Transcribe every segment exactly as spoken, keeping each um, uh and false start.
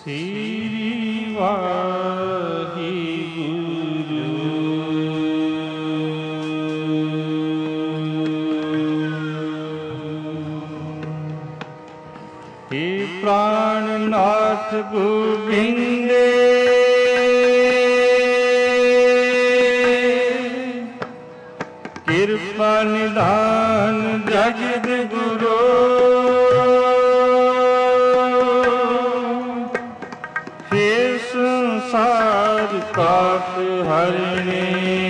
श्री वाहिगुरु। हे प्राणनाथ गोविंद कृपा निधान जगत गुरु। हे संसार ताप हरने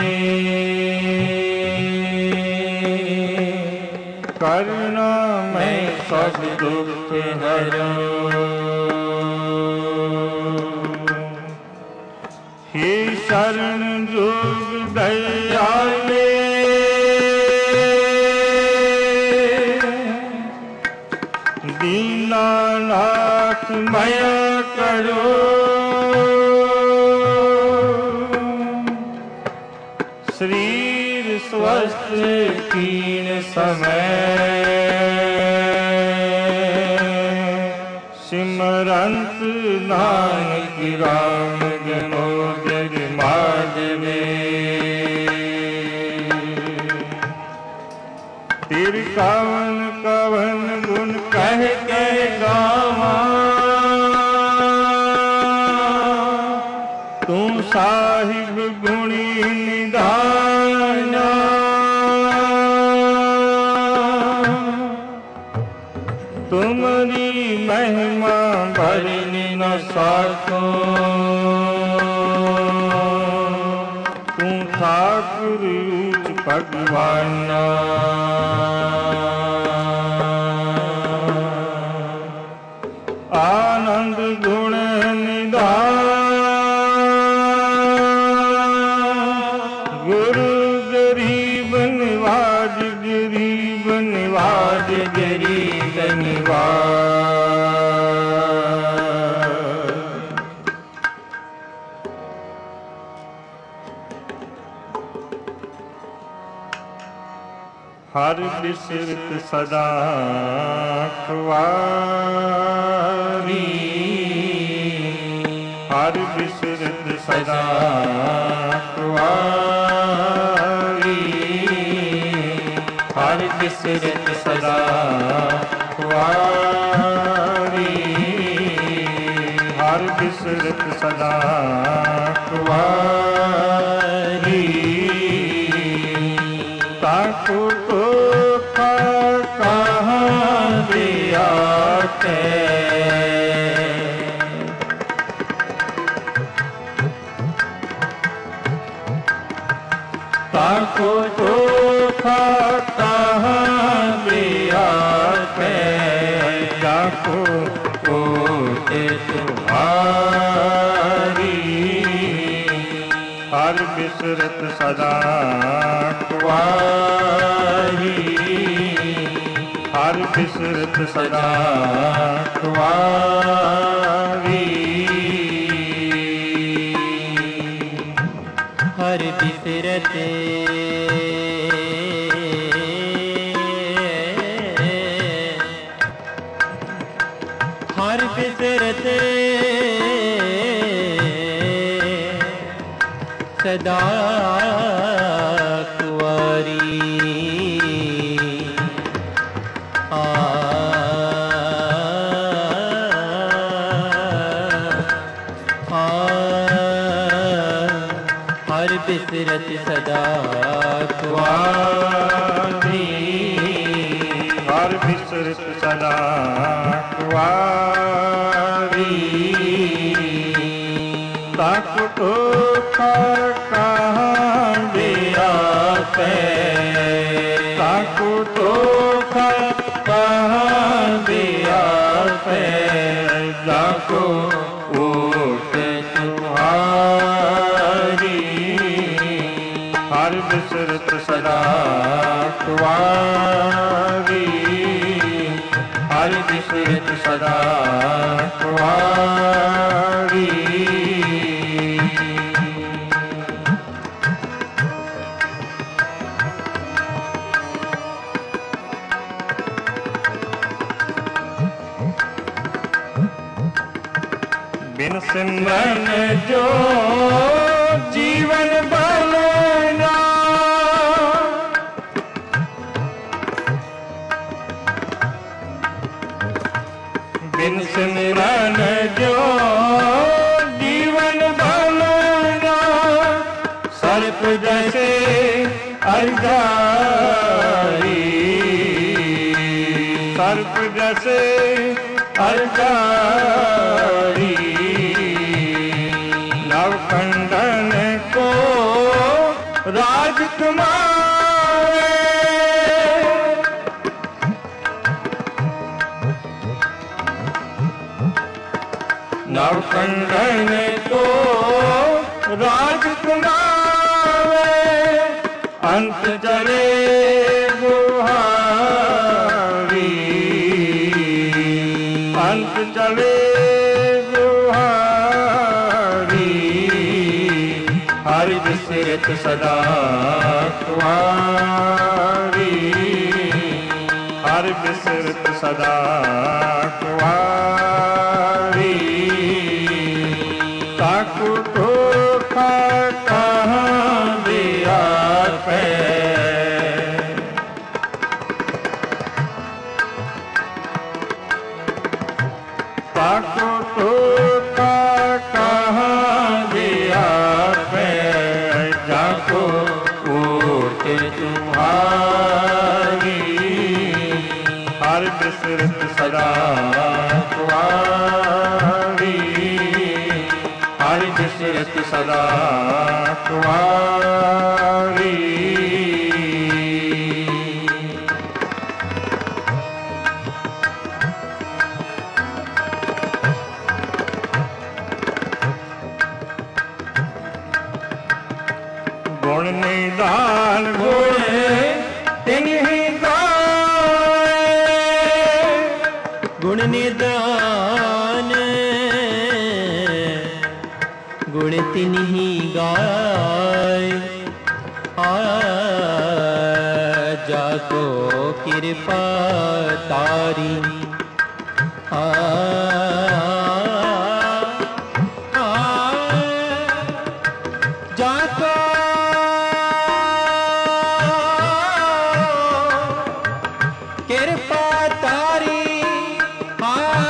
करुणा मैं सब दुख हरो। हे शरण जोग दयाले दीनानाथ माया करो। शरीर स्वस्थ कीन समय सिमरंत नानक राम गनो जग माधवे। तिर कवन कवन गुण कह के गावा तू साहिब गुणी निधाना। तुमरी महिमा भरनी न साको तू ठाकुर ऊच भगवाना। आनंद गुण निधान गुरु गरीब निवाज गरीब निवाज गरीब निवाज। हर बिसरत सदा खुआरी हर बिसरत सदा खुआरी हर बिसरत सदा खुआरी हर बिसरत सदा खुआरी। ताको तो कहाँ दिया के ताको तो कहाँ दिया के ताको ओटे तुम्हारी। हर बिसरत सदा खुआरी हर बिसरत सदा खुआरी। हर बिसरते हर बिसरते सदा कुंवारी। आ आ हर बिसरत सदा कुंवारी हर बिसरत सदा कुंवारी। ताको तो कहाँ दिया पे ताको तो कहाँ दिया पे ताको ओट तुम्हारी। हर बिसरत सदा कुंवारी हर बिसरत सदा कुंवारी। बिन सिमरन जो जीवन बलना, बिन सिमरन जो जीवन बलना, सर्प जैसे अलगाई, सर्प जैसे अलगाई, नवखंडन को राजकुमार, नवखंडन को राजकुमार, अंत चले गुहारी, अंत चले गुहारी, हरि विसरत सदा तुम्हारी, हरि विसरत सदा तुम्हारी, ताकू धोखा कहाँ दिया पे, ताकू धोखा कहाँ दिया पे, जाको ऊट तुम्हारी, हर विसरत सदा तुम्हारी, हर विसरत सदा तुम्हारी। गुण निदान गुण तिन्हीं गाए, गुण निदान गुण तिन्हीं गाय, आ जाको कृपा तारी, आ जाको कृपा तारी, आ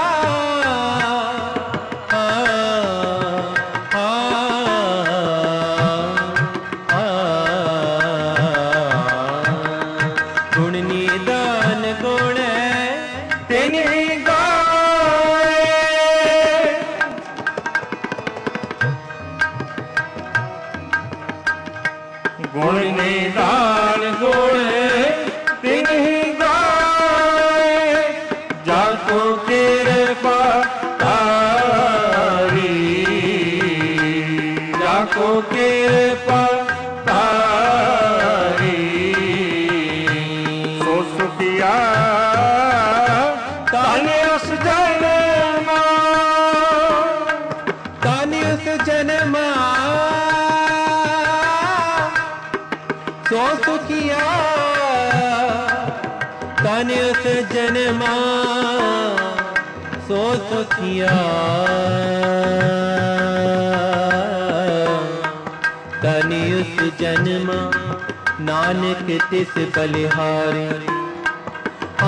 गुण निदान गुण तिन्हीं गाए, गुण निदान गुण तिन्हीं गाए, जाको कृपा तारी, जाको कृपा तारी, सो सुखिया ताने उस जन्मा, ताने उस जन्मा, सो सुखिया ताने उस जन्मा, सो सुखिया ताने उस जन्मा, नानक तिस बलिहारी, आ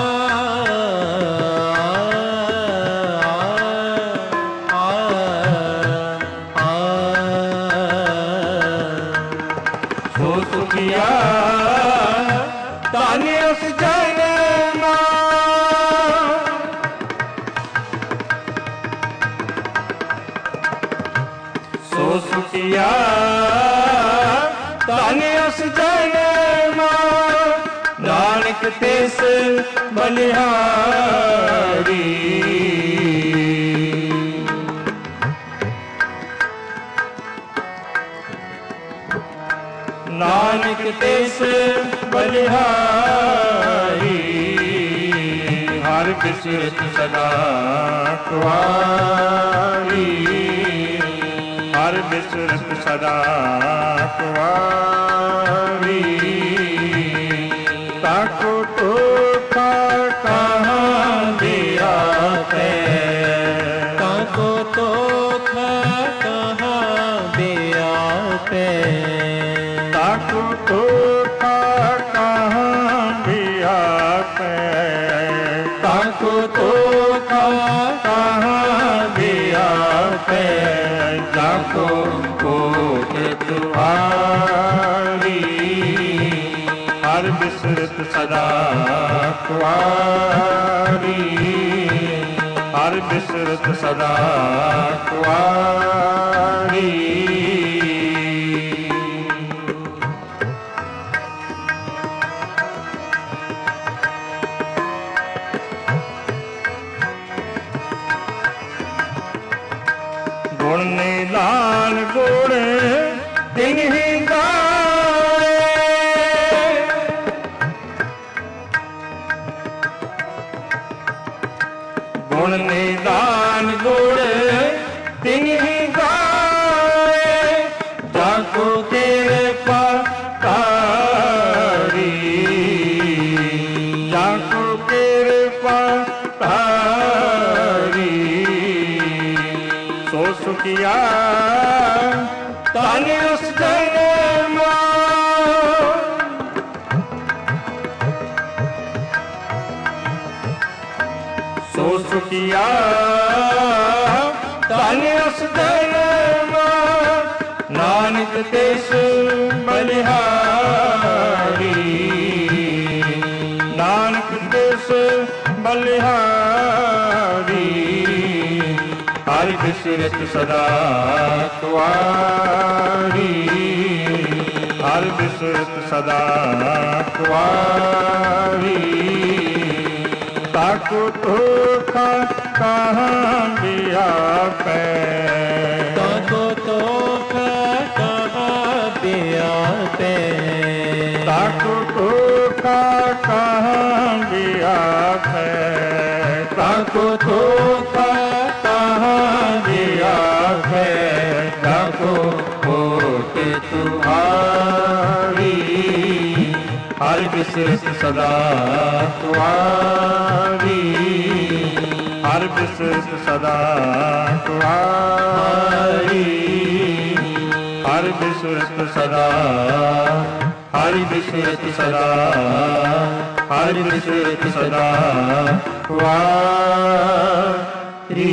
सो सुखिया ताने उस जन्मा, सो सुखिया ताने उस जन्मा, नानक तिस बलिहारी, नानक तिस बलिहारी, हर विसरत सदा तुम्हारी, हर विसरत सदा तुम्हारी, ताको धोखा कहाँ दिया है, ताको तो ਧੋਖਾ ਕਹਾਂ ਵੀ ਆਪੇ, ਤਾਕੋ ਧੋਖਾ ਕਹਾਂ ਵੀ ਆਪੇ, ਜਾਕੋ ਕੋਟ ਤੁਹਾਰੀ, ਹਰ ਬਿਸਰਤ ਸਦਾ ਕੁਆਰੀ, ਹਰ ਬਿਸਰਤ ਸਦਾ ਕੁਆਰੀ। ਗੁਣ ਨਿਦਾਨ ਗੁਣ ਤਿਨਹਿ ਗਾਏ, ਗੁਣ ਨਿਦਾਨ ਗੁਣ ਤਿਨਹਿ ਗਾਏ, ਜਾਕੋ ਕਿਰਪਾ ਧਾਰੀ, ਜਾਕੋ ਕਿਰਪਾ ਧਾਰੀ, ਸੋ ਸੁਖਿਆ ਧਨ ਉਸ ਜਨਮ, ਸੋ ਸੁਖਿਆ ਧਨ ਉਸ ਜਨਮ, ਨਾਨਕ ਤਿਸ ਬਲਿਹਾਰੀ, ਨਾਨਕ ਤਿਸ ਬਲਿਹਾਰੀ, ਹਰਿ ਬਿਸਰਤ ਸਦਾ ਕੁਆਰੀ, ਹਰਿ ਬਿਸਰਤ ਸਦਾ ਕੁਆਰੀ, ਤਾਕੋ ਧੋਖਾ ਕਹਾਂ ਵੀ ਆਪੇ, ਤਾਕੋ ਧੋਖਾ ਕਹਾਂ ਵੀ ਆਪੇ, ਤਾਕੋ ਧੋਖਾ ਕਹਾਂ ਵੀ ਆਪੇ, ਤਾਕੋ ਧੋਖਾ ਕਹਾਂ ਵੀ ਆਪੇ, ਤਾਕੋ ਕੋਟ ਤੁਹਾਰੀ, ਹਰਿ ਬਿਸਰਤ ਸਦਾ ਕੁਆਰੀ, ਹਰਿ ਬਿਸਰਤ ਸਦਾ ਕੁਆਰੀ, ਹਰਿ ਬਿਸਰਤ ਸਦਾ, ਹਰਿ ਬਿਸਰਤ ਸਦਾ, ਹਰਿ ਬਿਸਰਤ ਸਦਾ ਕੁਆਰੀ।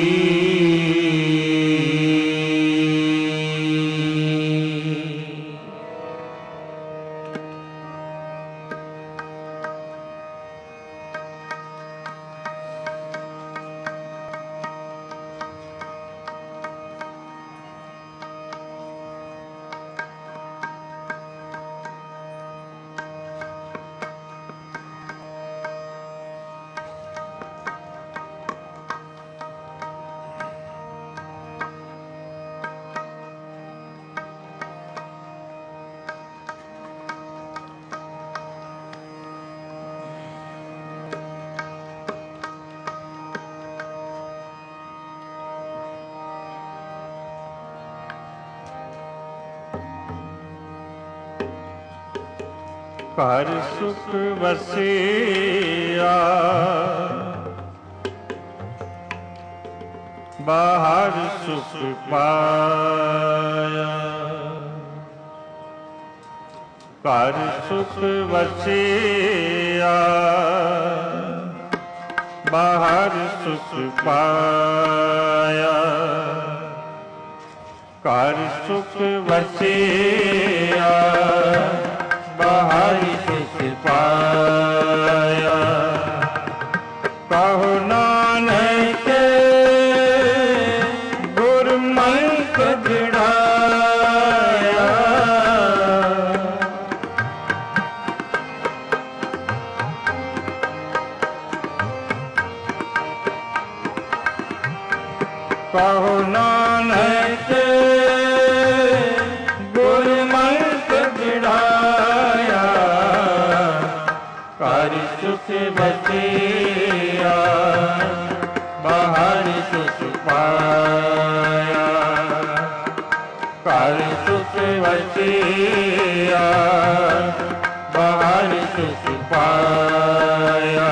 ਘਰ ਸੁਖ ਵਸਿਆ, ਬਾਹਰ ਸੁਖ ਪਾਇਆ, ਘਰ ਸੁਖ ਵਸਿਆ, ਬਾਹਰ ਸੁਖ ਪਾਇਆ, ਘਰ ਸੁਖ ਵਸਿਆ, ਬਾਹਰ ਸੁਖ ਪਾਇਆ, ਕਹੋ ਨਾਨਕ ਗੁਰਮਤਿ ਜੜਾਇਆ, ਕਹੋ ਨਾਨਕ ਗੁਰਮਤਿ ਜੜਾਇਆ, ਘਰ ਸੁਖ ਵਸਿਆ, ਬਾਹਰ ਸੁਖ ਪਾਇਆ, ਘਰ ਸੁਖ ਵਸਿਆ, ਬਾਹਰ ਸੁਖ ਪਾਇਆ,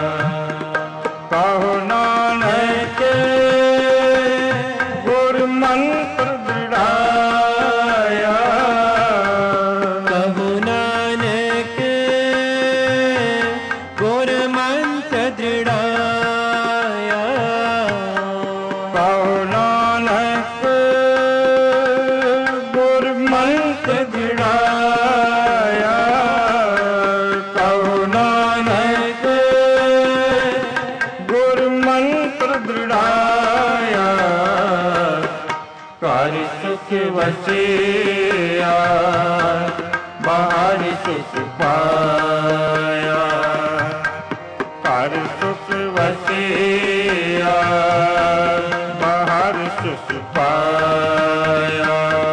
ਕਹੋ ਨਾਨਕ ਗੁਰਮਤਿ ਜੜਾਇਆ, ਕਹੋ कर सुख वसिया बाहर सुख पाया कर सुख वसिया बाहर सुख पाया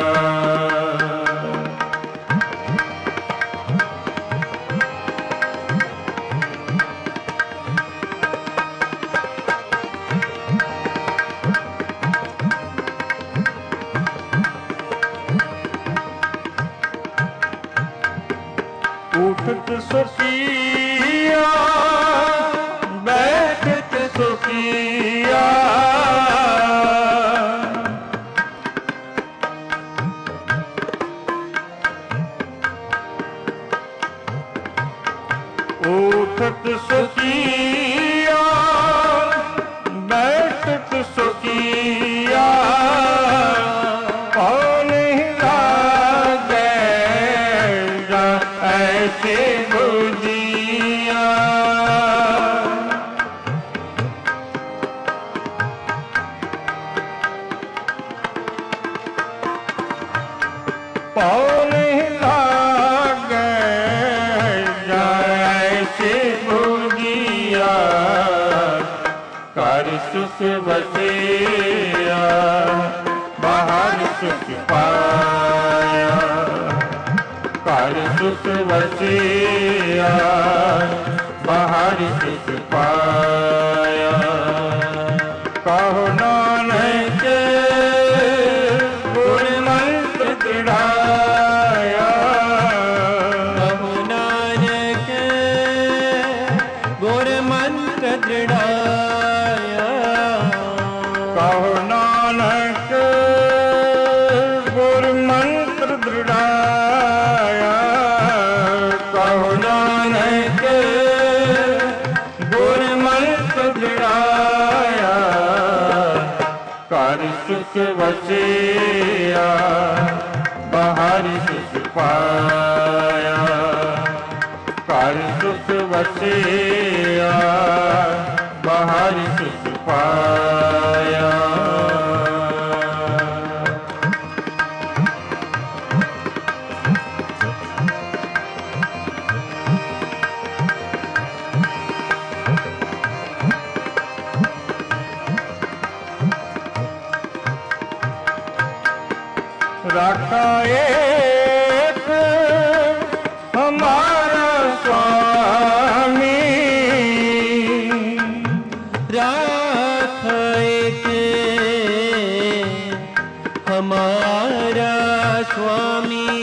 उठत सुखिया बैठत सुखिया उठत सुखिया बैठत सुखिया कौन लागे ऐसे बुझिया कौन लागे ऐसे बुझिया कर सुख वसिया बाहर सुख पाया कर सुख वसिया बाहर सुख पाया कहो नानक गुर मंत्र दृढ़ाया कहो नानक गुर मंत्र दृढ़ाया कहो नानक गुर मंत्र दृढ़ाया कहो नानक गुर मंत्र दृढ़ाया कर सुख वसिया बाहर सुख पाया कर सुख वसिया बाहर सुख पाया रखा एक हमारा स्वामी राख एक हमारा स्वामी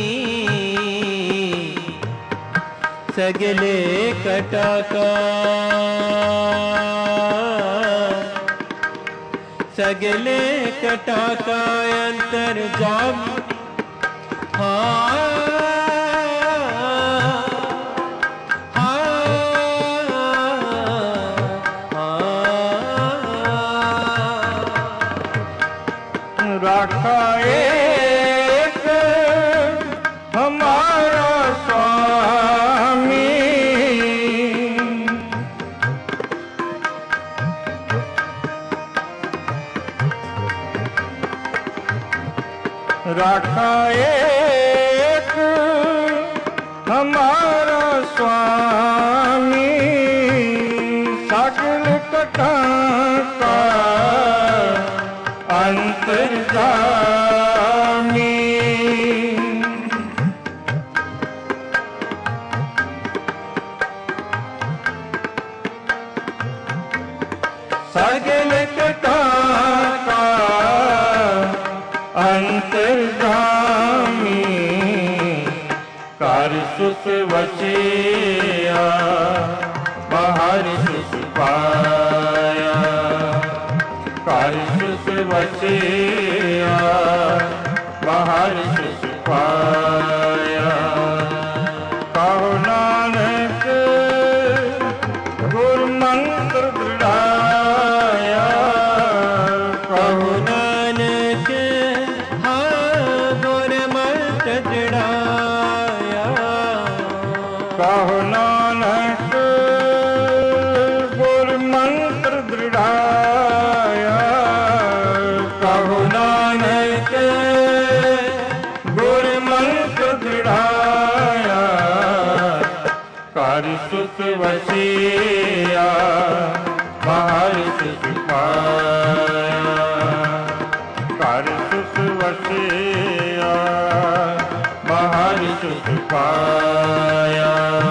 सगले कटाका सगले कटाका अंतर जाम हाँ रखा एक हमारा स्वामी रखा एक हमारा स्वामी सकल कथा का अंतर्यामी सकल कथा का अंतर्यामी कर सुख वसिया बाहर सुख पाया कर सुख वसिया बाहर सुख पाया कहो नानक गुर मंत्र दृढ़ाया कहो नानक हाँ गुर मंत्र दृढ़ाया कहो नानक गुर मंत्र दृढ़ाया कहो नानक सुख वसिया बाहर सुख पाया, कर सुख वसिया बाहर सुख पाया।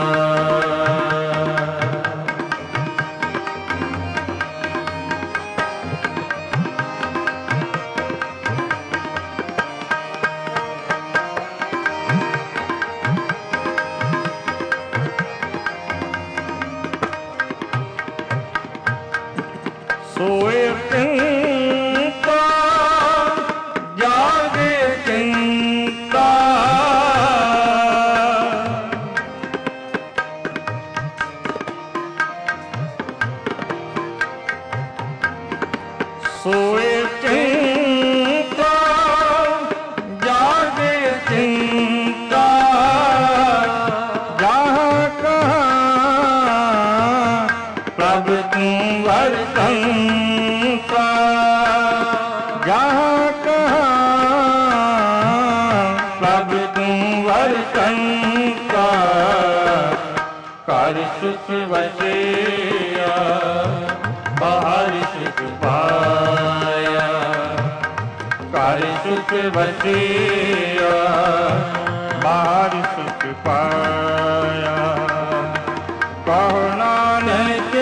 सोए चिंता जागे चिंता, सोए चिंता जागे चिंता, जहाँ कहाँ प्रभु तुम वर्तन का, जहाँ कहाँ प्रभु तुम वर्तन का, कर सुख वसिया बाहर सुख पाया, कर सुख वसिया बाहर सुख पाया। कहो नानक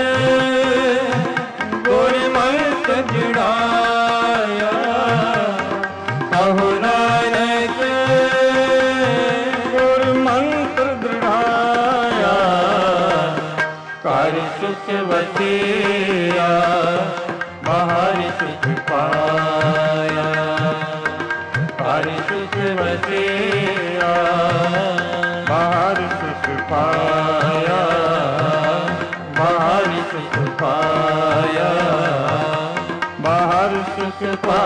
गुरमत जुड़ाया, कहो नानक गुरमंत्र दृढ़ाया, कर सुख वसिया बाहर सुख पाया, कर सुख वसिया बाहर सुख पाया, बाहर सुख पाया, बाहर सुख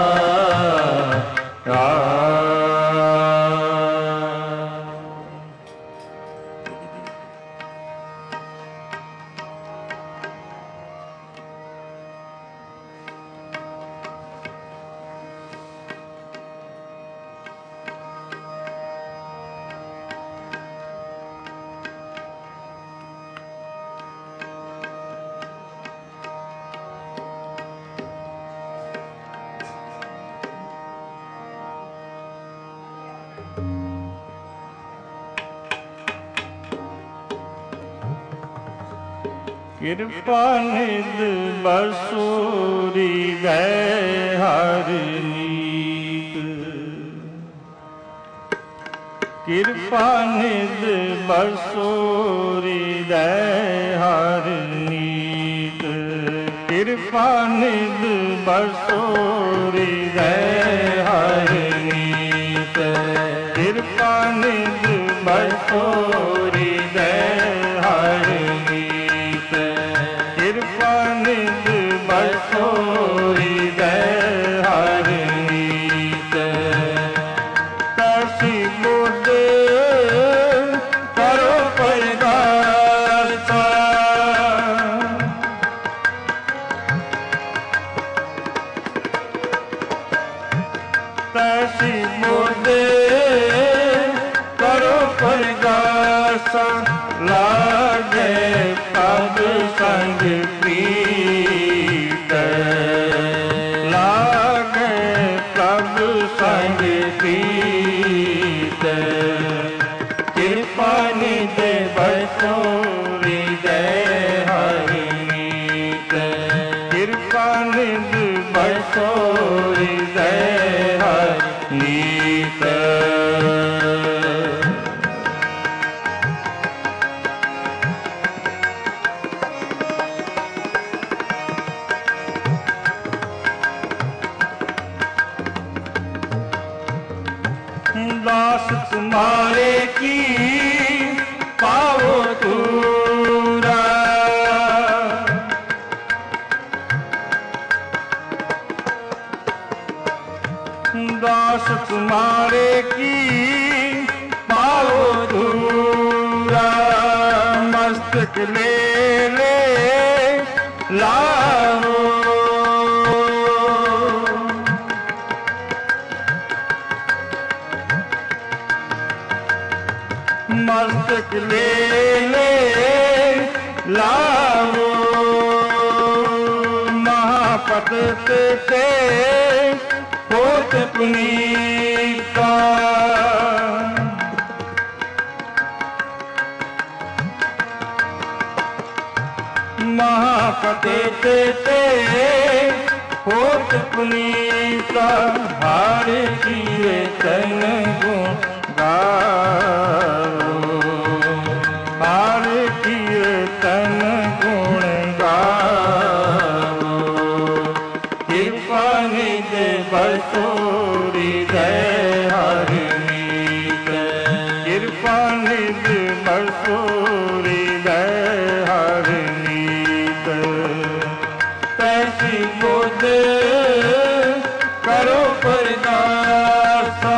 पाया। कृपा निध बसूरी गए हर नीत, कृपा निध बसूरी गए हर नीत, कृपा निध बसूरी गए हर नीत, कृपा निध बसूरी गए हर नीत, कृपा निध बसूरी गए हर नीत। कैसी बुद्ध करो प्रगासा, कैसी बुद्ध करो प्रगासा, लागे पद संग प्रीत, लागे पद संग प्रीत, कृपा निध बसूरी गए हर नीत, कृपा निध बसूरी गए हर नीत। दास तुम्हारे की पाओ तूरा, दास तुम्हारे की पाओ तूरा, मस्तक ले ले लाओ, मस्तक ले ले लावो महापत से होत पुनीता महापते से होत पुनीता हार किए तन गुण गाओ हार किए तन गुण गाओ कृपा निज बसोरी दय हरनीत कृपा निज बसोरी दय हरनीत तैसी बुध करो परदासा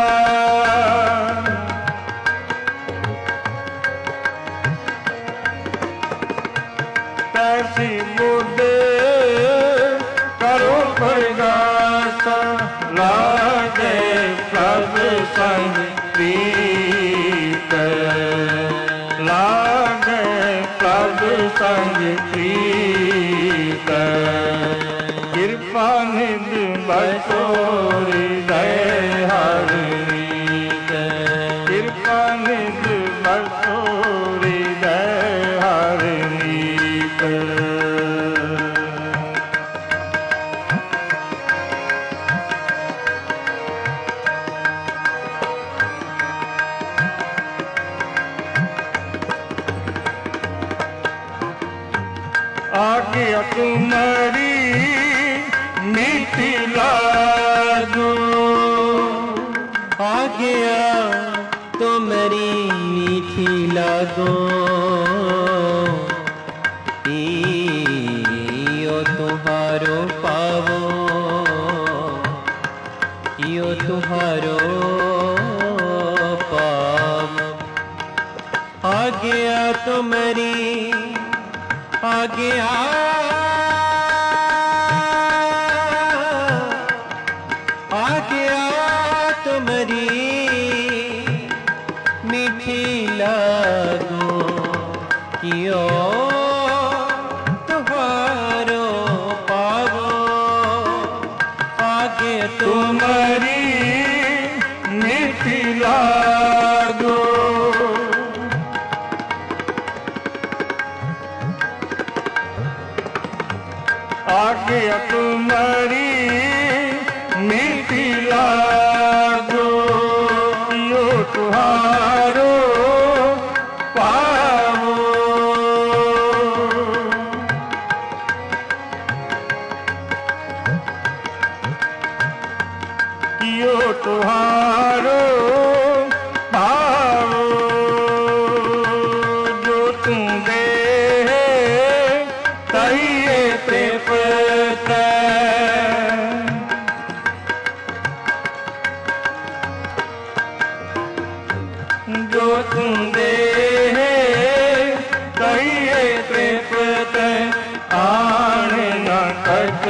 तैसी बुध करो परदासा लागे प्रभ संग प्रीत लागे प्रभ संग प्रीत कृपा निध बसोरी दय हरनीत कृपा निध बसोरी दय हरनीत आगे तुम्हारी मीठी लागो आ गया तो मेरी मीठी लागो यो तुम्हारो पावो यो तुम्हारो पावो आ गया तो मेरी आ गया आ गया तुम्हारी मीठी लागो कियो तुम्हारो पावो आगे तुम्हारी मीठी लागो आगे तुम्हारी मीठी लागो यो तुहारो पावो यो तुहारो पावो जो तुम दे तहिए प्रेपत जो तुम दे कहिए प्रेपत आण न कट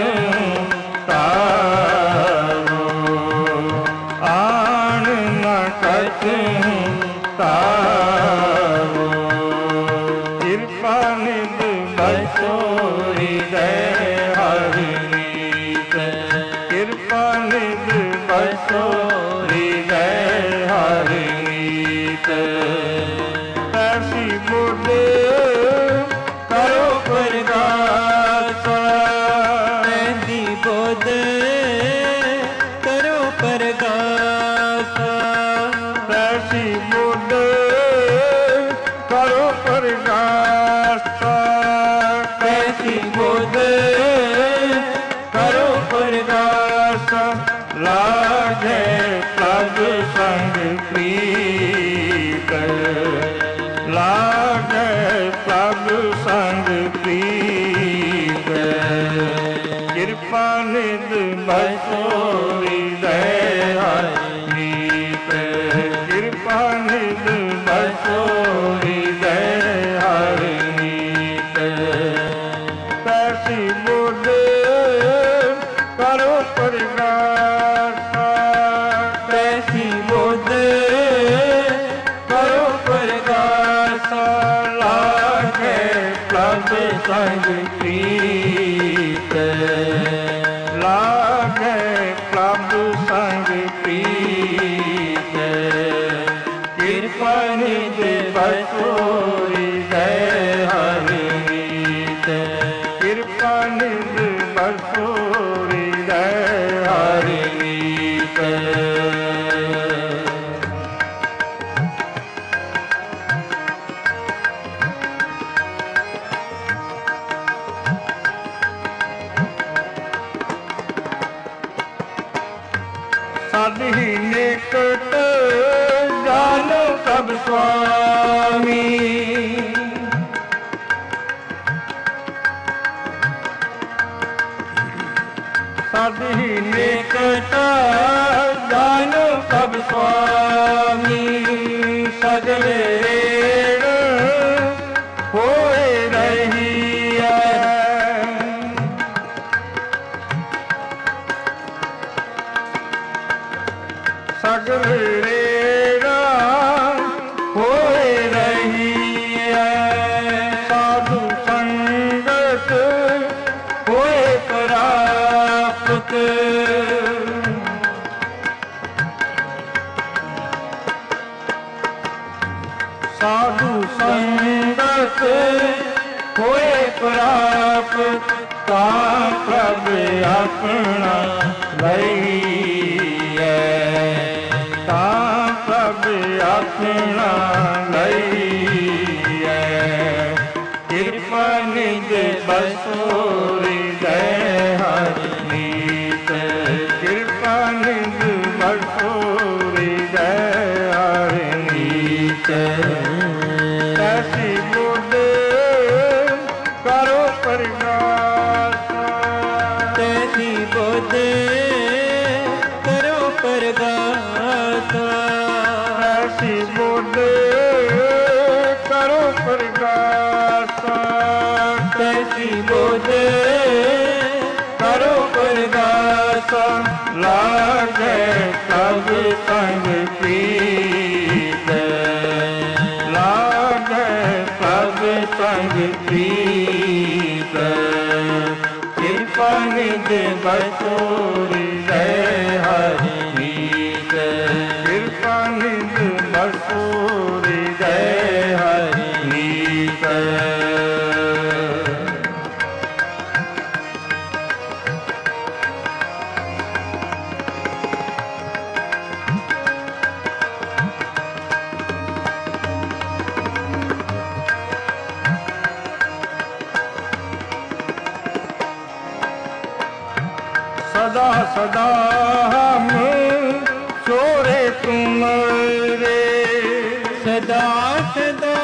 तारो आण न कट तारो कृपा निध बसोरी दय हरनीत कृपा निध बसोरी दय हरनीत ऐसी बुध करो परगासा ऐसी बुध करो परगासा ऐसी बुध करो परगासा ऐसी बुध करो परगासा लागे प्रभ संग प्रीत लागे प्रभ संग प्रीत कृपा निध बसोरी दय हरनीत कृपा निध बसोरी दय हरनीत तैसी बुध करो परगासा तैसी बुध करो परगासा लागे प्रभ संग प्रीत लागे प्रभु संग प्रीत कृपा निज बसोरी दय हरि नीत कृपा निज बसोरी दय हरि नीत साधी निकट जानो सब स्वामी साधी निकट जानो सब स्वामी सगले ऋण होए रहिया सगले ऋण होए रहिया साधु संगत होए प्राप्त साधु संगत होए प्राप्त ता प्रभु अपना लइए ता प्रभु अपना लइए कृपा निज बसोरी दय हरि नीत कृपा निज बसोरी दय हरि नीत ऐसी बुद्ध करो प्रगास तैसी बुद्ध करो प्रगास ऐसी बुद्ध करो प्रगास तैसी बुद्ध करो प्रगास लागे सब संग प्रीत लागे सब संग प्रीत कृपा निज बसोरी दय हरि नीत कृपा निज बसोरी दय हरि नीत सदा सदा हम छोरे तुम्हारे सदा सदा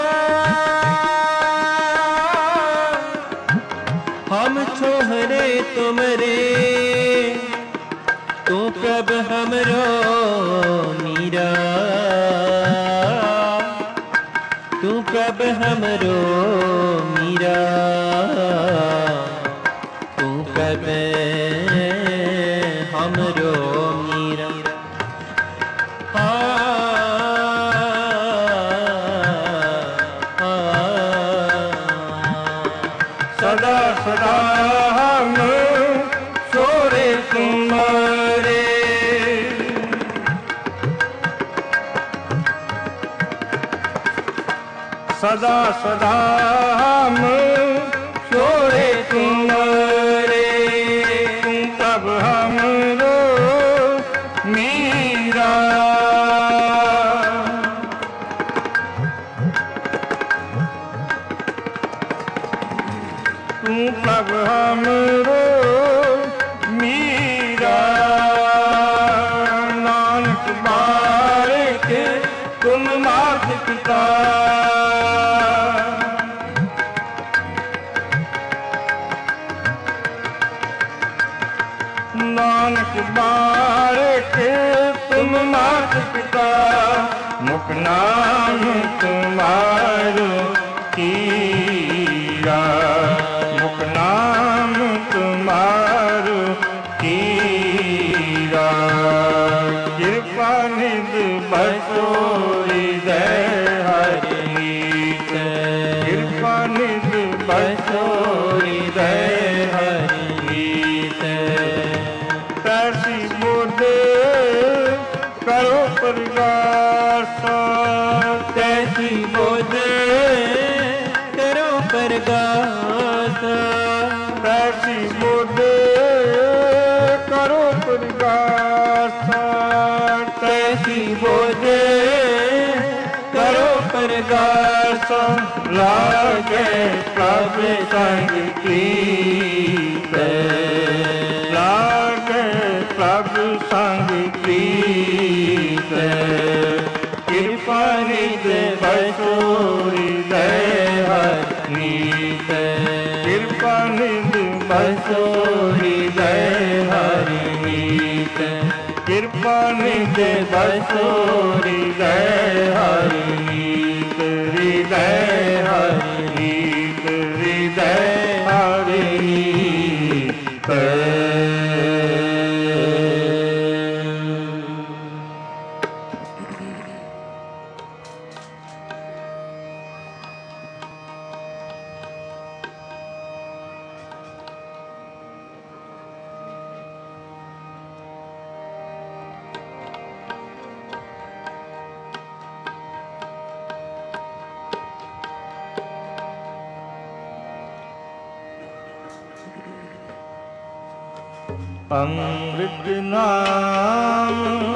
हम छोहरे तुमरे तू प्रभ हमरो मीरा तू प्रभ हमरो मीरा तू प्रभ हमरो मीरा सदा सदा हम छोरे तुम्हारे सदा सदा हम छोरे तुम्हारे तुम तब हमरो मीरा तू तब हमरो मीरा नानक बारिक तुम मात पिता नानक बारिक तुम मात पिता मुख नाम तुम्हारो कीरा मुख नाम तुम्हारो कीरा कृपा निध बसोरी दय हरि नीत कृपा निध बसोरी ਪ੍ਰਗਾਸਾ ਤੈਸੀ ਬੁੱਧ ਕਰੋ ਪ੍ਰਗਾਸਾ ਤੈਸੀ ਬੁੱਧ ਕਰੋ ਪ੍ਰਗਾਸਾ ਤੈਸੀ ਬੁੱਧ ਕਰੋ ਪ੍ਰਗਾਸਾ ਲਾਗੇ ਪ੍ਰਭ ਸੰਗ ਪ੍ਰੀਤ ਲਾਗੇ ਪ੍ਰਭ ਸੰਗ ਪ੍ਰੀਤ ਕਿਰਪਾ ਨਿਧ ਬਸੋਰੀ ਦੇ ਹਰ ਨੀਤ ਕਿਰਪਾ ਨਿਧ ਬਸੋਰੀ ਦੇ ਹਰ ਨੀਤ ਕਿਰਪਾ ਨਿਧ ਬਸੋਰੀ ਦੇ ਹਰ ਨੀਤ ਹਰਿਦੈ ਹਰ ਨੀਤ ਹਰਿਦੈ ਹਰ ਨੀਤ ਅੰਮ੍ਰਿਤ ਨਾਮ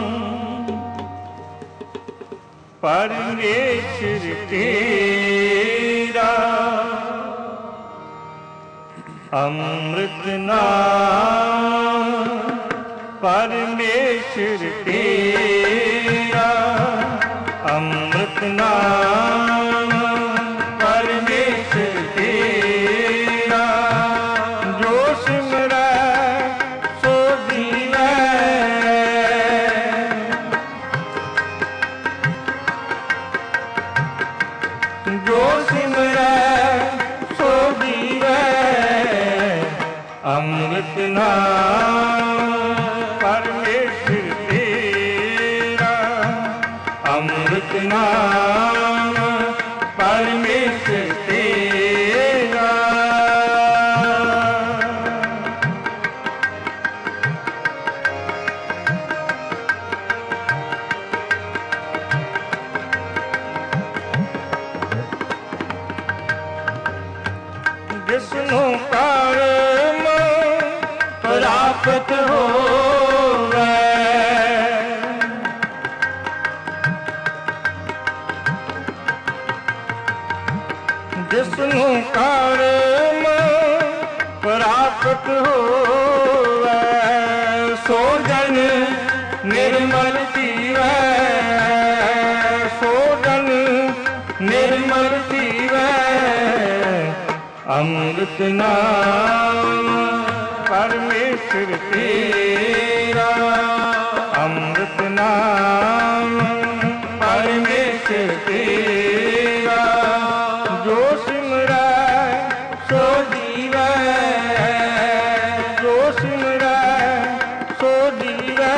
ਪਰਮੇਸ਼ਰ ਤੇਰਾ ਅੰਮ੍ਰਿਤ ਨਾਮ ਪਰਮੇਸ਼ਰ ਤੇਰਾ ਅੰਮ੍ਰਿਤ ਨਾਮ ਪਰਮੇਸ਼ਰ ਤੇਰਾ ਜੋ ਸਿਮਰੈ ਜੋ ਸਿਮਰੈ ਸੋ ਜੀਵੈ ਅੰਮ੍ਰਿਤ ਨਾਮ ਪਰਮੇਸ਼ਰ ਤੇਰਾ ਅੰਮ੍ਰਿਤ ਨਾਮ ਪਰਮੇਸ਼ਰ ਤੇਰਾ ਜਿਸਨੂੰ ਕਰਮ ਪ੍ਰਾਪਤ ਹੋਵੇ ਜਿਸਨੂੰ ਕਰਮ ਪ੍ਰਾਪਤ ਹੋਵੇ ਸੋ ਜਨ ਨਿਰਮਲ ਜੀਵੈ ਸੋ ਜਨ ਨਿਰਮਲ ਜੀਵੈ ਅੰਮ੍ਰਿਤ ਨਾਮ ਪਰਮੇਸ਼ਰ ਤੇਰਾ ਅੰਮ੍ਰਿਤ ਨਾਮ ਪਰਮੇਸ਼ਰ ਤੇਰਾ ਜੋ ਸਿਮਰੈ ਸੋ ਜੀਵੈ ਜੋ ਸਿਮਰੈ ਸੋ ਜੀਵੈ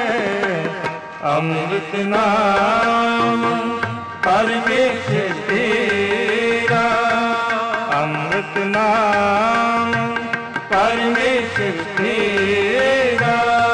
ਅੰਮ੍ਰਿਤ ਨਾਮ ਪਰਮੇਸ਼ਰ ਤੇਰਾ ਅੰਮ੍ਰਿਤ ਨਾਮ ਪਰਮੇਸ਼ਰ ਤੇਰਾ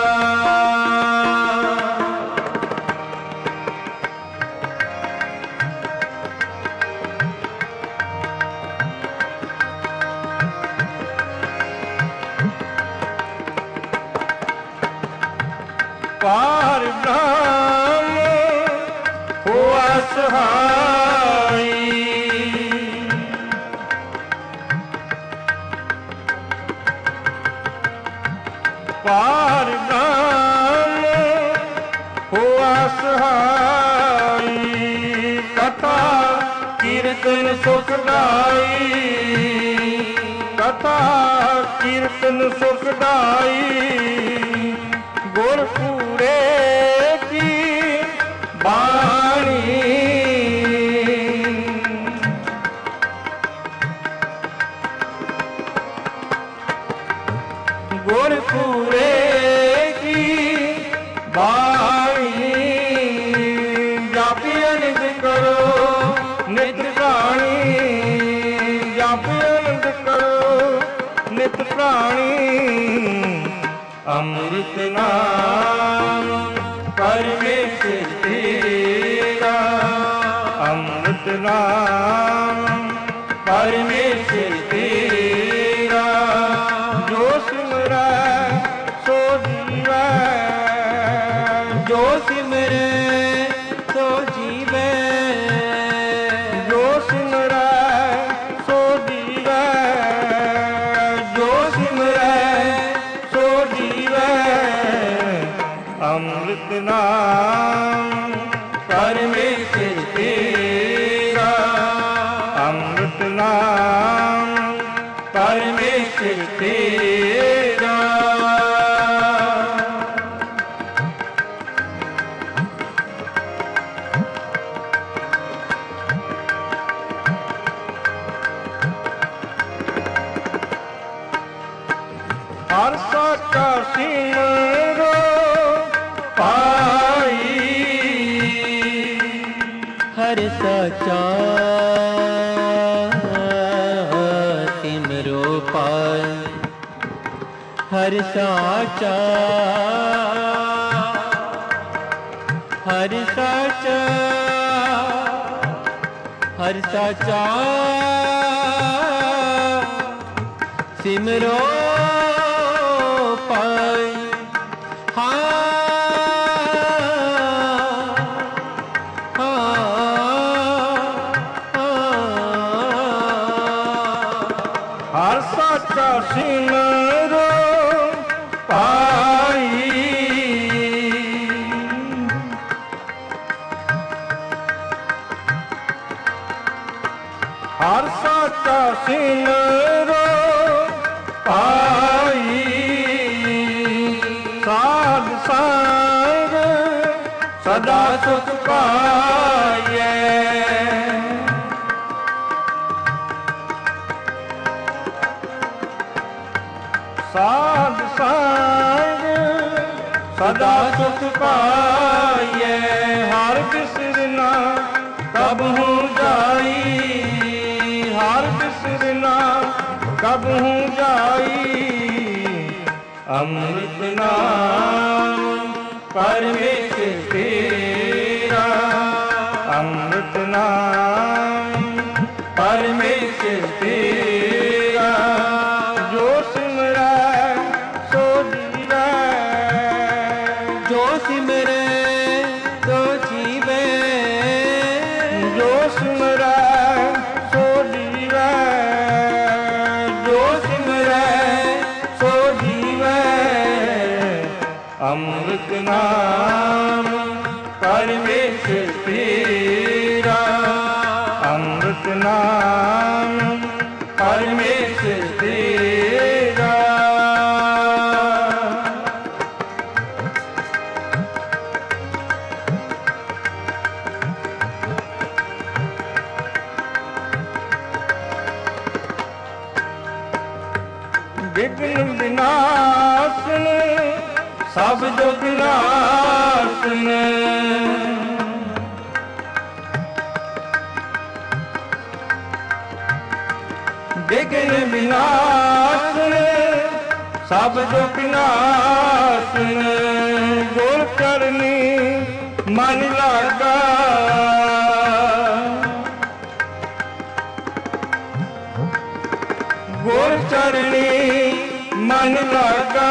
ਪਾਰ ਬ੍ਰਹਮ ਹੋਆ ਸਹਾਈ ਪਾਰ ਬ੍ਰਹਮ ਹੋਆ ਸਹਾਈ ਕਥਾ ਕੀਰਤਨ ਸੁਖਦਾਈ ਕਥਾ ਕੀਰਤਨ ਸੁਖਦਾਈ ਗੁਰ ਪੂਰੇ ਕੀ ਬਾਣੀ ਗੁਰ ਪੂਰੇ ਕੀ ਬਾਣੀ ਜਾਪਿ ਅਨੰਦ ਕਰੋ ਨਿਤ ਪ੍ਰਾਣੀ ਜਾਪਿ ਅਨੰਦ ਕਰੋ ਨਿਤ ਪ੍ਰਾਣੀ ਅੰਮ੍ਰਿਤ ਨਾਮ ਪਰਮੇਸ਼ਰ ਜੋ ਸਿਮਰੇ ਸੋ ਜੀਵੇ, ਜੋ ਸਿਮਰੈ ਸੋ ਜੀਵੈ, ਜੋ ਸਿਮਰੈ ਸੋ ਜੀਵੈ। ਅੰਮ੍ਰਿਤ ਨਾਮ ਪਰਮੇਸ਼ਰ ਤੇਰਾ, ਅੰਮ੍ਰਿਤ ਨਾਮ ਪਰਮੇਸ਼ਰ ਤੇਰਾ। ਹਰ ਸਾਚਾ ਸਿਮਰੋ ਪਾਈ, ਹਰ ਸਾਚਾ ਸਿਮਰੋ ਪਾਈ, ਹਰ ਸਾਚਾ ਹਰ ਸਾਚਾ ਹਰ ਸਾਚਾ ਸਿਮਰੋ ਪਾਈ। ਹਰ ਸਾਚਾ ਸਿਮਰੋ ਪਾਈ, ਹਰ ਸਾਚਾ ਸਿਮਰੋ ਪਾਈ। ਸਾਧ ਸੰਗ ਸਦਾ ਸੁਖ ਪਾਈਐ, ਸਾਧ ਸੰਗ ਸਦਾ ਸੁਖ ਪਾਈਐ। ਹਰ ਬਿਸਰਨਾ ਕਬਹੂ ਜਾਈ, ਹਰ ਬਿਸਰਨਾ ਕਬਹੂ ਜਾਈ। ਅੰਮ੍ਰਿਤ ਨਾਮ ਪਰਮੇਸ਼ਰ ਤੇਰਾ, ਅੰਮ੍ਰਿਤ ਨਾਮ ਪਰਮੇਸ਼ਰ ਤੇਰਾ। ਜੋ ਸਿਮਰੈ ਸੋ ਜੀਵੈ, ਜੋ ਸਿਮਰੇ ਸੋ ਜੀਵੇ, ਜੋ ਸਿਮਰੈ ਸੋ ਜੀਵੈ, ਜੋ ਸਿਮਰੈ ਸੋ ਜੀਵੈ। ਅੰਮ੍ਰਿਤ ਨਾਮ ਪਰਮੇਸ਼ਰ ਤੇਰਾ, ਅੰਮ੍ਰਿਤ ਨਾਮ ਪਰਮੇਸ਼ਰ ਤੇਰਾ। ਵਿਘਨ ਵਿਨਾਸ਼ਨ ਸਭ ਜੁਗ ਨਾਸ਼ਨ, ਵਿਘਨ ਵਿਨਾਸ਼ਨ ਸਭ ਜੁਗ ਨਾਸ਼ਨ। ਗੁਰ ਚਰਨੀ ਮਨ ਲਾਗਾ, ਗੁਰ ਚਰਣੀ ਮਨ ਲਾਗਾ।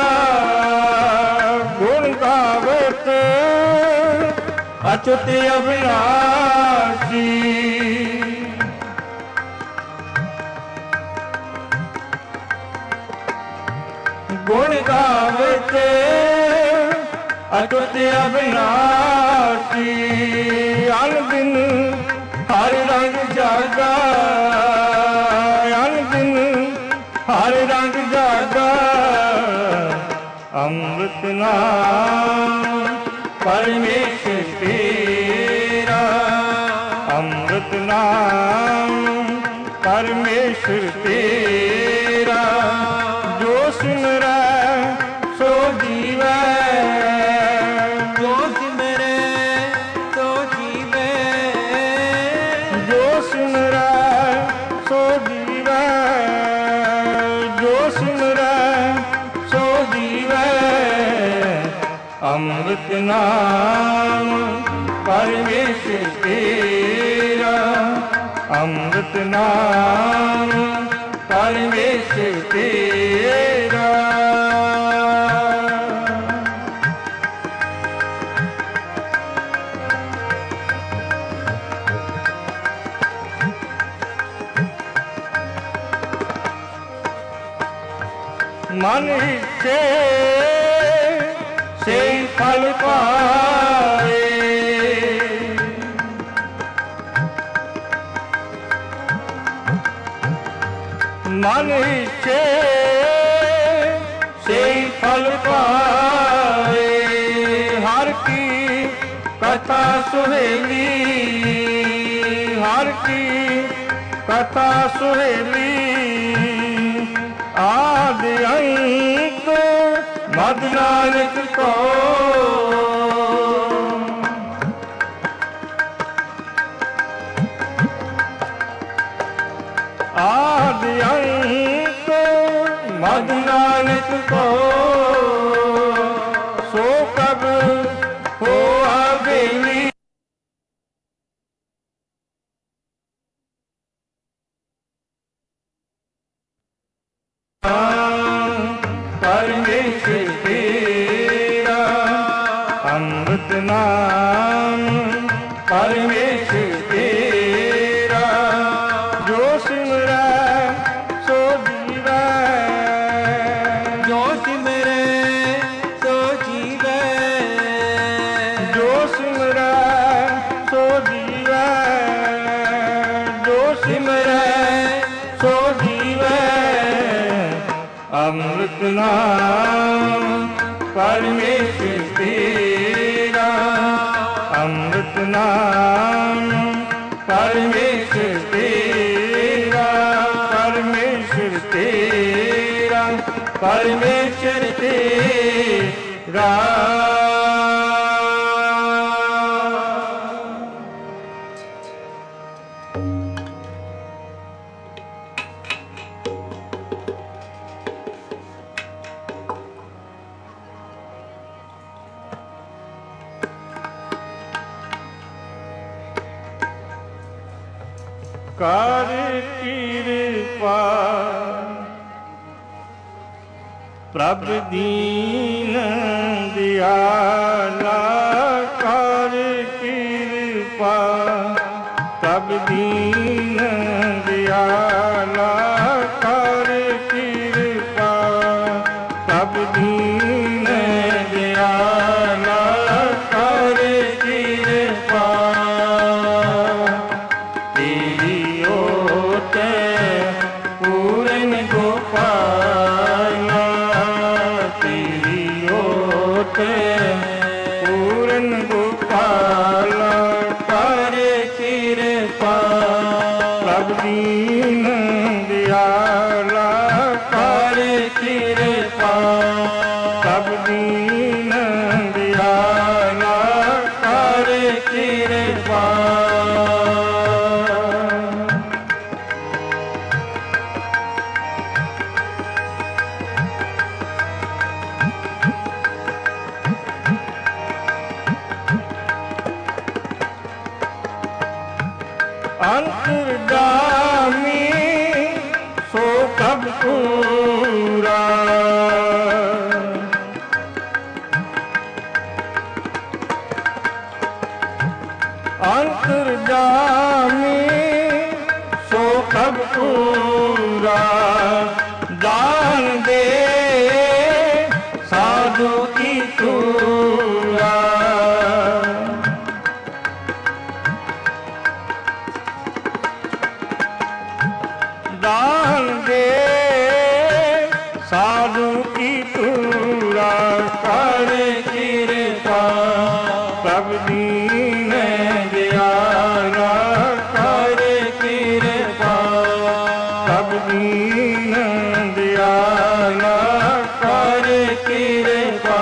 ਗੁਣ ਗਾਵਤ ਅਚੁੱਤ ਅਬਿਨਾਸੀ, ਗੁਣ ਗਾਵਤ ਅਚੁੱਤ ਅਬਿਨਾਸੀ। ਅਨ ਦਿਨ ਹਰ ਰੰਗ ਜਾਗਾ, ਅਨ ਦਿਨ ਹਰ ਰੰਗ ਜਾਗਾ। ਅੰਮ੍ਰਿਤ ਨਾਮ ਪਰਮੇਸ਼ਰ ਤੇਰਾ, ਅੰਮ੍ਰਿਤ ਨਾਮ ਪਰਮੇਸ਼ਰ ਤੇਰਾ। ਜੋ ਸਿਮਰੈ ਸੋ ਜੀਵੈ, ਜੋ ਸਿਮਰੇ ਸੋ ਜੀਵੇ, ਜੋ ਸਿਮਰੈ ਸੋ ਜੀਵੈ, ਜੋ ਸਿਮਰੈ ਸੋ ਜੀਵੈ। ਅੰਮ੍ਰਿਤ ਨਾਮ ਪਰਮੇਸ਼ਰ ਤੇਰਾ, ਅੰਮ੍ਰਿਤ ਨਾਮ ਪਰਮੇਸ਼ਰ ਤੇਰਾ। ਮਨ ਇੱਛੇ ਸੇ ਫਲ ਪਾਏ। ਮਨ ਇੱਛੇ ਸੇ ਫਲ ਪਾਏ। ਹਰ ਕੀ ਕਥਾ ਸੁਹੇਲੀ, ਹਰ ਕੀ ਕਥਾ ਸੁਹੇਲੀ। ਆਦਿ ਅੰਤ ਮਦ ਨਾਨਕ ਕੋ। ਆਦਿ ਅੰਤ ਮਦ ਨਾਨਕ ਕੋ। ਸੋ ਕਬ ਹੋਆ ਬੇਲੀ। ਪਰਮੇਸ਼ਰ ਤੇਰਾ ਅੰਮ੍ਰਿਤ ਨਾਮ। ਪਰਮੇਸ਼ਰ ਤੇਰਾ ਜੋ ਸਿਮਰੈ ਸੋ ਜੀਵੈ। ਜੋ ਸਿਮਰੈ ਸੋ ਜੀਵੈ। ਜੋ ਸਿਮਰੈ ਸੋ ਜੀਵੈ। ਜੋ ਸਿਮਰੈ ਸੋ ਜੀਵੈ। ਅੰਮ੍ਰਿਤ ਨਾਮ ਪਰਮੇਸ਼ਰ ਤੇਰਾ। ਅੰਮ੍ਰਿਤ ਨਾਮ ਪਰਮੇਸ਼ਰ ਤੇਰਾ। ਪਰਮੇਸ਼ਰ ਤੇਰਾ। ਪਰਮੇਸ਼ਰ ਤੇਰਾ। ਕਰ ਕਿਰਪਾ ਪ੍ਰਭ ਦੀਨ ਦਿਆਲਾ। ਕਰ ਕਿਰਪਾ ਪ੍ਰਭ ਦੀਨ ਦਿਆਲਾ। ਕਰ ਕਿਰਪਾ ਪ੍ਰਭ ਦੀਨ ਦਿਆਲਾ। ਕਰ ਕਿਰਪਾ ਤੇਰੀ ਓਟ ਪੂਰਨ ਗੋਪਾਲਾ। ਤੇਰੀ ਓਟ ਪੂਰਨ ਗੋਪਾਲਾ। ਕਰ ਕਿਰਪਾ ਪ੍ਰਭ ਦੀਨ ਦਿਆਲਾ। ਕਰ ਕਿਰਪਾ ਪ੍ਰਭ ਦੀਨ ਦਿਆਲਾ। ਕਰ ਕਿਰਪਾ ਅੰਤਰਜਾਮੀ ਸੋ ਕਬ ਪੂਰਾ। ਅੰਤਰਜਾਮੀ ਸੋ ਕਬ ਪੂਰਾ। ਦਾਨ ਦੇ ਸਾਧੂ ਕੀ ਤੂਰਾ। ਦਾਨ ਦੇ ਸਾਧੂ ਕੀ ਤੂਰਾ। ਕਰ ਕਿਰਪਾ ਪ੍ਰਭ ਦੀਨ ਦਿਆਲਾ। ਕਰ ਕਿਰਪਾ ਪ੍ਰਭ ਦੀਨ ਦਿਆਲਾ। ਕਰ ਕਿਰਪਾ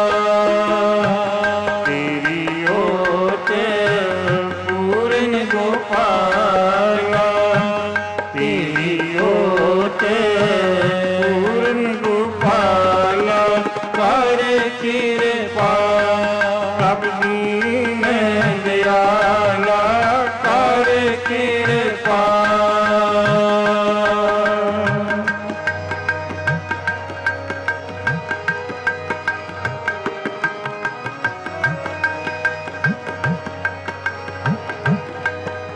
ਤੇਰੀ ਓਟ ਪੂਰਨ ਗੋਪਾਲਾ। ਤੇਰੀ ਓਟ ਪੂਰਨ ਗੋਪਾਲਾ। ਕਰ ਕਿਰਪਾ ਪ੍ਰਭ ਦੀਨ ਦਿਆਲਾ। ਕਰ ਕਿਰਪਾ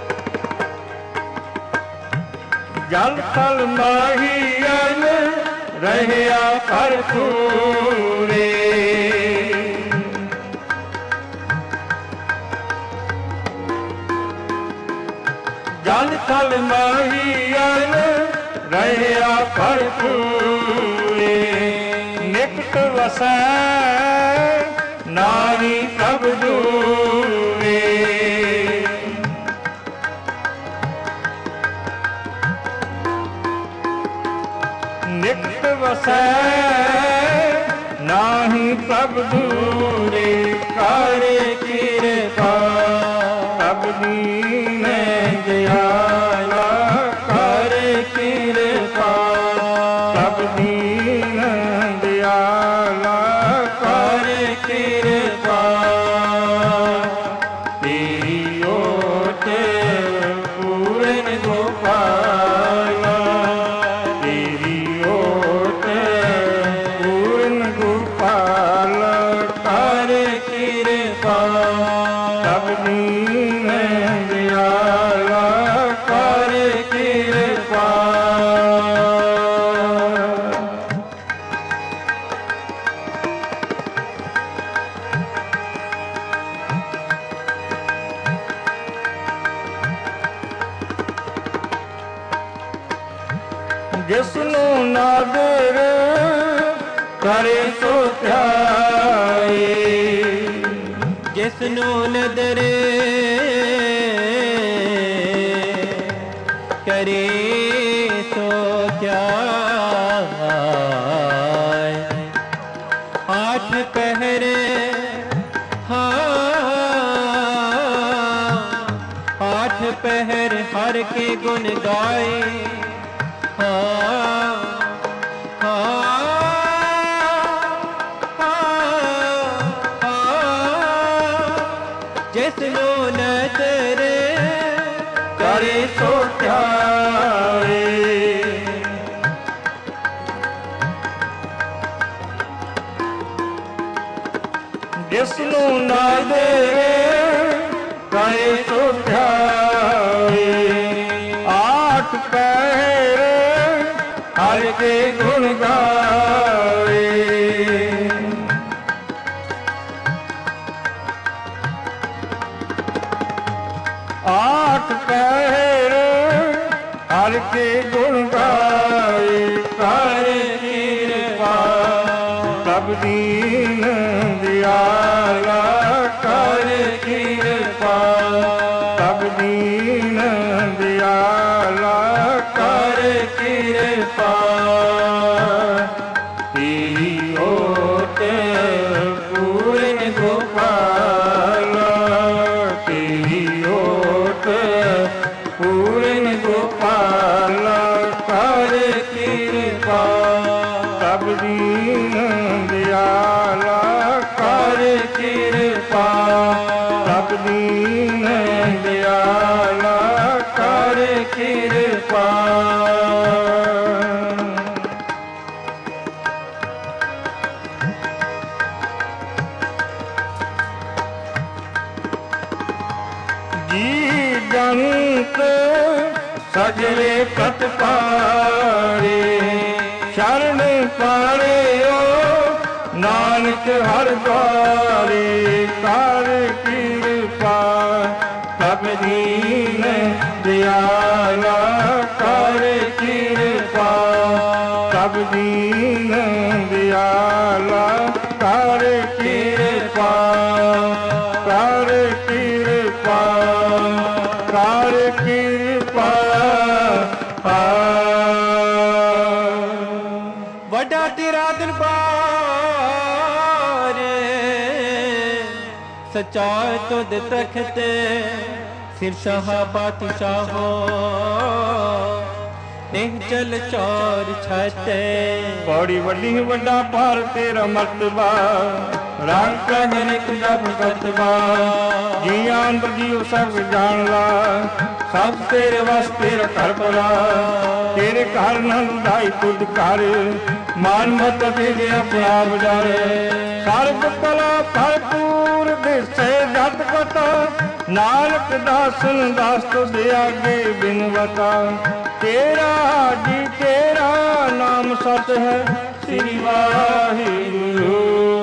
ਜਲ ਥਲ ਮਾਹੀਅਨ ਰਹਿਆ ਭਰਪੂਰੇ। ਜਲ ਥਲ ਮਾਹੀਅਨ ਰਹਿਆ ਭਰਪੂਰੇ। ਨਿਕਟ ਵਸੈ ਨਾਰੀ ਪ੍ਰਭ ਦੂਰੇ। ਨਿਕਟ ਵਸੈ ਨਾਹੀ ਪ੍ਰਭ ਦੂਰੇ। ਕਰ ਕਿਰਪਾ ਪ੍ਰਭ ਦੀਨ ਦਿਆਲਾ। ਕਰ ਕਿਰਪਾ ਪ੍ਰਭ ਦੀਨ ਦਿਆਲਾ। ਕਰ ਕਿਰਪਾ ਤੇਰੀ ਓਟ ਪੂਰਨ ਗੋਪਾਲਾ। ਤੇਰੀ ਓਟ ਪੂਰਨ ਗੋਪਾਲਾ। ਕਰ ਕਿਰਪਾ ਪ੍ਰਭ ਦੀਨ ਦਿਆਲਾ। ਕਰ ਕਿਰਪਾ ਜਿਸਨੂੰ ਨਾਦਰ ਕਰੇ ਸੋ ਧਿਆਏ। ਜਿਸਨੂੰ ਨਦਰ ਕਰੇ ਸੋ ਧਿਆਏ। ਆਠ ਪਹਿਰ ਹਾਂ ਆਠ ਪਹਿਰ ਹਰ ਕੇ ਗੁਣ ਗਾਏ। ਹਾਂ ਹਾਂ ਜਿਸਨੂੰ ਨਦਰ ਕਰੇ ਸੋ ਧਿਆਏ। ਜਿਸਨੂੰ ਨਾਦਰ ਕਰੇ ਸੋ ਧਿਆਏ। ਆਠ ਪਹਿਰ ਹਰ ਕੇ ਗੁਣ ਗਾਏ। ਆਠ ਪਹਿਰ ਹਰ ਕੇ ਗੁਣ ਗਾਏ। ਕਰ ਕਿਰਪਾ ਪ੍ਰਭ ਦੀਨ ਦਿਆਲਾ। ਕਰ ਕਿਰਪਾ ਪ੍ਰਭ ਦੀਨ ਦਿਆਲਾ। ਕਰ ਕਿਰਪਾ ਤੇਰੀ ਓਟ ਪੂਰਨ ਗੋਪਾਲਾ। ਤੇਰੀ ਓਟ ਪੂਰਨ ਗੋਪਾਲਾ। ਕਰ ਕਿਰਪਾ ਪ੍ਰਭ ਦੀਨ ਦਿਆਲਾ। ਕਰ ਕਿਰਪਾ ਪ੍ਰਭ ਦੀਨ ਦਿਆਲਾ। ਕਰ ਕਿਰਪਾ ਜੀ ਜੰਤ ਸਜਲੇ ਪ੍ਰਤਪਾਰੇ। ਸ਼ਰਨ ਪਾਰਿਓ ਨਾਨਕ ਹਰ ਦੁਆਰੇ। ਕਰ ਕਿਰਪਾ ਪ੍ਰਭ ਦੀਨ ਦਿਆਲਾ। ਕਰ ਕਿਰਪਾ ਪ੍ਰਭ ਦੀਨ ਦਿਆਲਾ। ਕਰ ਕਿਰਪਾ ਕਰ ਕਿਰਪਾ ਕਰ ਕਿਰਪਾ। ਵੱਡਾ ਤੇਰਾ ਦਰਬਾਰ ਸੱਚਾ ਤੁਧ ਤਖਤ। ਸਿਰ ਸ਼ਾਹ ਪਾਤਸ਼ਾਹੋ ਨਿਹਚਲ ਚੌਰ ਛਤੇ। ਬੜੀ ਵੱਡੀ ਵੱਡਾ ਭਾਰ ਤੇਰਾ ਮਰਤਬਾ। ਰੰਗ ਕਹਿਨਿਕ ਜਪ ਕਰਤਬਾ। ਜੀਆਂ ਅੰਦਰ ਜੀਉ ਸਭ ਜਾਣ ਲਾ। ਸਭ ਤੇਰੇ ਵਸ ਤੇਰਾ ਘਰ ਭਲਾ। ਤੇਰੇ ਘਰ ਨਾਲ ਉਦਾਈ ਤੁਧ ਕਰ। ਮਾਨ ਮਤ ਦੇ ਆਪਣਾ ਬਜਾਰੇ। ਸਰਬ ਕਲਾ ਭਰਪੂਰ ਦਿਸੇ ਜਤ ਕਤਾ। ਨਾਨਕ ਦਾਸਨ ਦਾਸ ਤੁਧ ਆਗੇ ਬਿਨਵਤਾ। ਤੇਰਾ ਜੀ ਤੇਰਾ ਨਾਮ ਸਤ ਹੈ ਸ੍ਰੀ ਵਾਹਿਗੁਰੂ।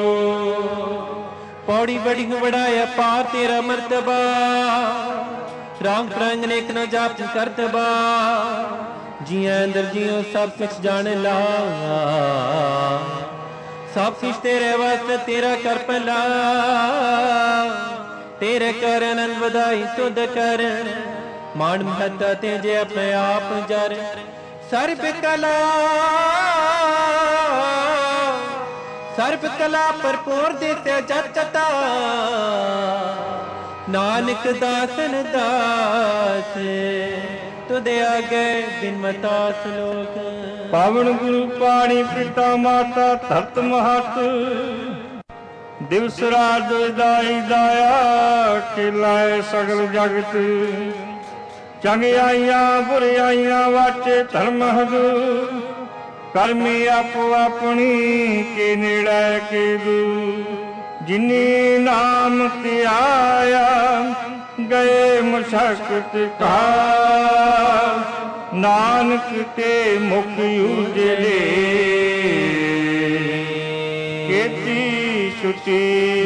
पौड़ी बड़ी बड़ाया पार तेरा मर्तबा, राम रंग नेक न जाप करतबा, जिया अंदर जियो सब कुछ जान ला, सब कुछ तेरे वास्ते तेरा कर पला, तेरे करन बधाई तुद कर, मान महता तेजे अपने आप जर, सर्ब कला सर्ब कला भरपूर दिते जचता, नानक दासन दास तुदे आगे बिन मता सलोक। पावन गुरु पाणी पिता माता धरत महत, दिवस रात दाई दाया के लाए सगल जगत, चंगियाइयां बुराइयां वाचे धर्म हदू, करमी आपो अपनी के नेड़े के दू, जिनी नाम त्याया गए मशक्कत का, नानक ते मुख उजले केती छुटी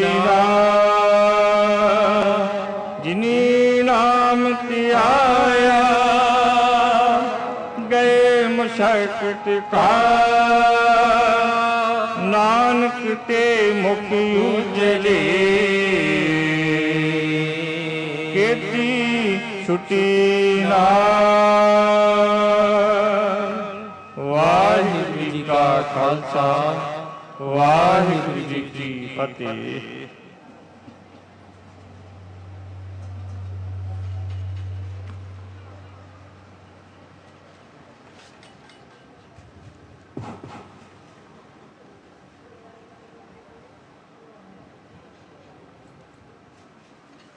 जिनी नाम त्याया गए मशक्कत का, नानक ते मुख उजले केती छुटी वाहिगुरू जी का खालसा वाहिगुरू जी की फतेह।